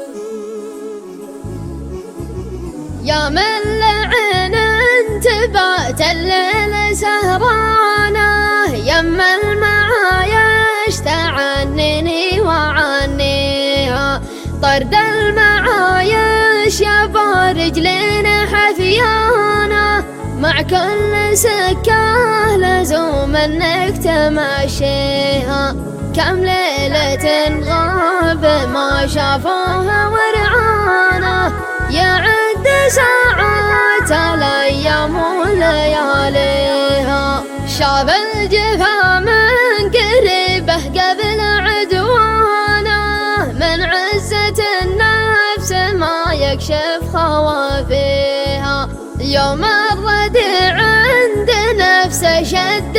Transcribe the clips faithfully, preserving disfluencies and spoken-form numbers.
يا من لعن انتبات الليل سهرانه، يم المعايش تعنني وعنيها، طرد المعايش يا برجلين حفيانه، مع كل سكه لزوم انك تمشيها، كم ليلة غاب ما شافوها ورعانه، يعد ساعات الايام ولياليها، شاف الجفا من قريبه قبل عدوانه، من عزة النفس ما يكشف خوافيها، يوم الرديع عند نفسه شد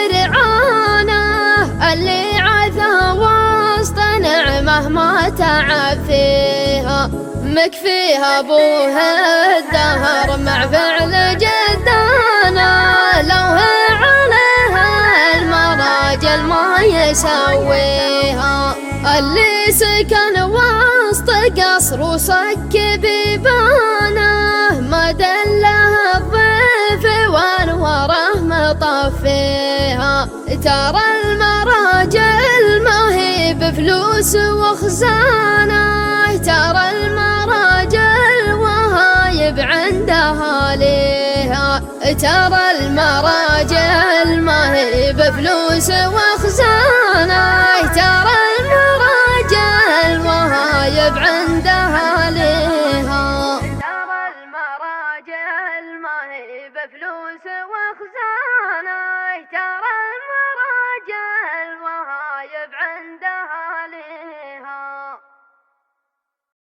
ذرعانه، اللي عثى وسط نعمه ما تعب فيها، مكفيها ابوه الدهر مع فعل جدانا، لو عليها المراجل ما يسويها، اللي سكن وسط قصر وصك بيبانه، ما دله الضيف وانوره مطفيها، ترى المراجل ما هي بفلوس وخزانه، ترى المراجل وهايب عندها ليها، ترى المراجل ما هي بفلوس و